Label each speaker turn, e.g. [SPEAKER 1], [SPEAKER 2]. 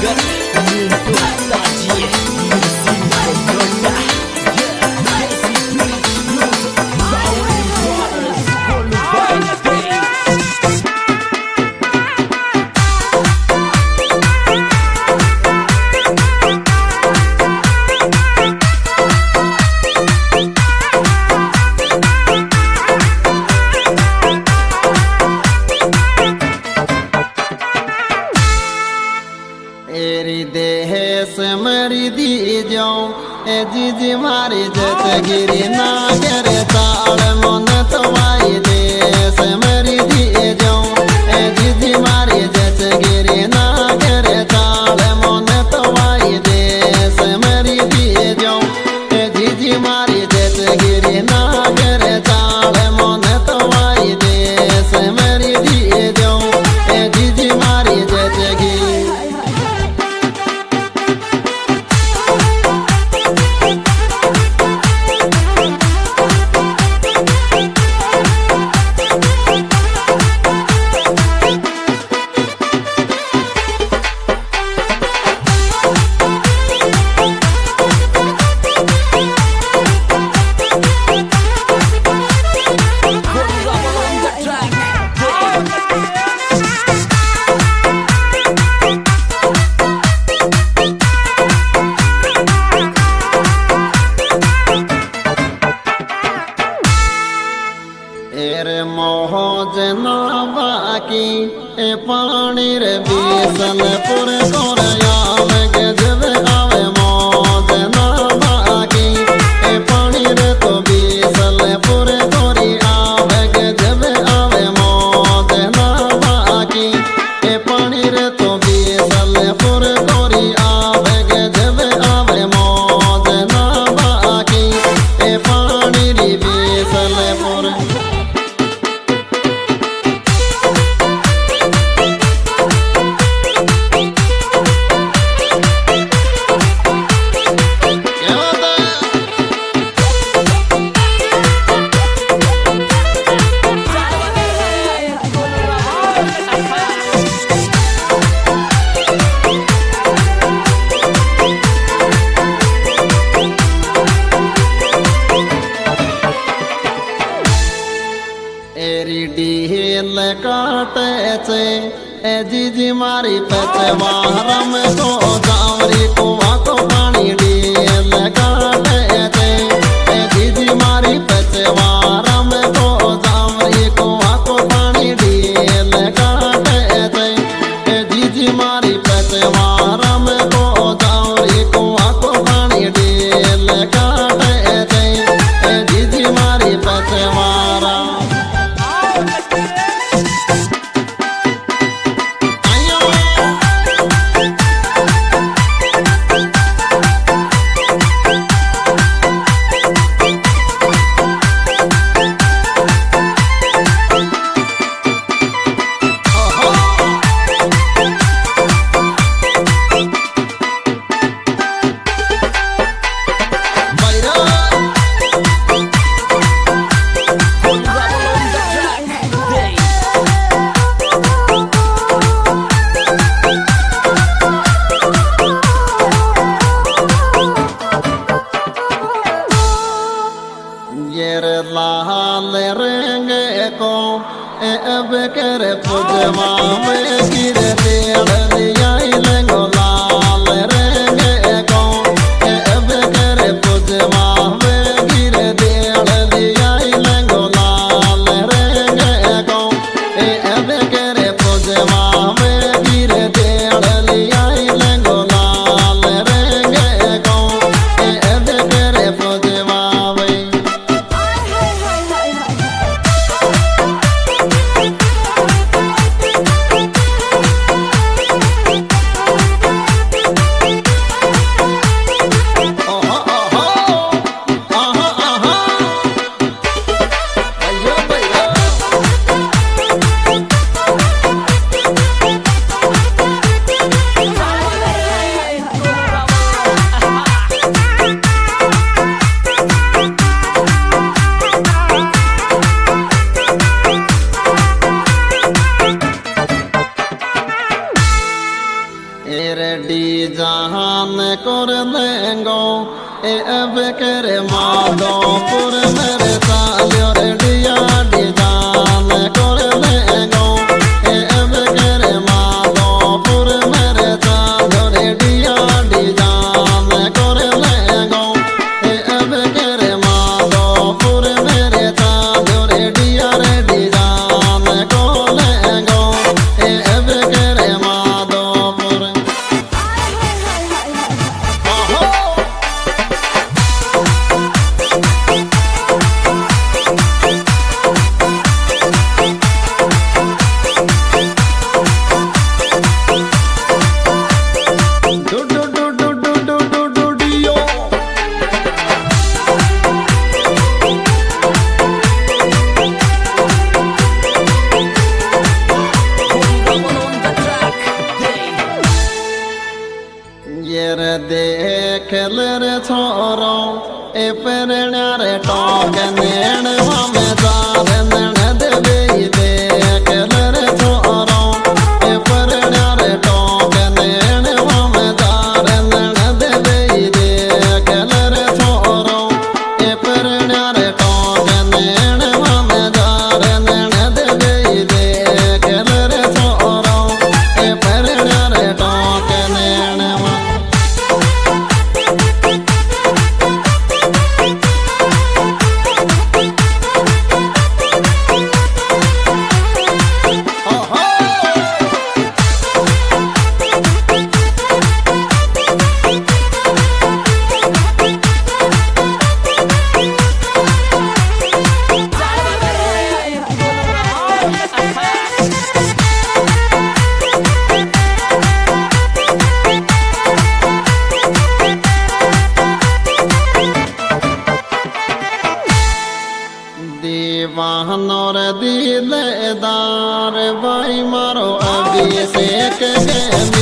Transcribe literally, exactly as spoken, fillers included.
[SPEAKER 1] मरी दी जाऊं ए जीजी मारी जत गिरी ना करे ताल मन तवाई दे से मरी दी जाऊं ए जीजी मारी जत गिरी ना करे ताल मन तवाई दे से मरी दी जाऊं ए जीजी मारी जत गिरी ना करे ताल मन तवाई दे से मरी दी जाऊं ए जीजी मारी जत गिरी एरे मोहो जना बाकी ए पानी रे बीसल पुर कोरया में गजब आवे मौज ना बाकी ए पानी रे तो बीसल पुर कोरी आवे गजब आवे मौज ना बाकी ए पानी रे तो बीसल पुर कोरी आवे गजब आवे मौज ना बाकी ए पानी रे बीसल पुर एरी डील काटे छे ए जीजी मारी पचवार में तो जावरी कुआ को पानी डील काटे छे ए जीजी मारी पचवार में तो जावरी कुआ को पानी डील काटे छे ए जीजी मारी पचवार में तो जावरी कुआ को पानी डील काटे छे ए जीजी मारी पचवार लाल रंग को ए अब कर पुजवा में गिर देड़ लिया लंगो लाल रंग को ए अब कर पुजवा में गिर देड़ लिया लंगो लाल रंग को ए अब कर पुजवा में गिर देड़ लिया लंगो लाल रंग को ए अब कर पुजवा ए अब कर माधोपुर मेरे सालियो रे डिया डिजान कर ले गो ए अब कर माधोपुर मेरे सालियो रे डिया डिजान कर ले गो ए अब कर माधोपुर मेरे सालियो रे डिया रे डिजान कर ले गो ए अब कर माधोपुर देख ले छोरो ए परण्या टोक नेण में जार नण देवे देख ले छोरो ए परण्या टोक नेण में जार नण देवे देख ले छोरो ए परण्या टोक नेण में जार नण देवे देख ले छोरो ए परण्या टोक नेण दीवानोर दिलदार भाई मारो अभिषेक के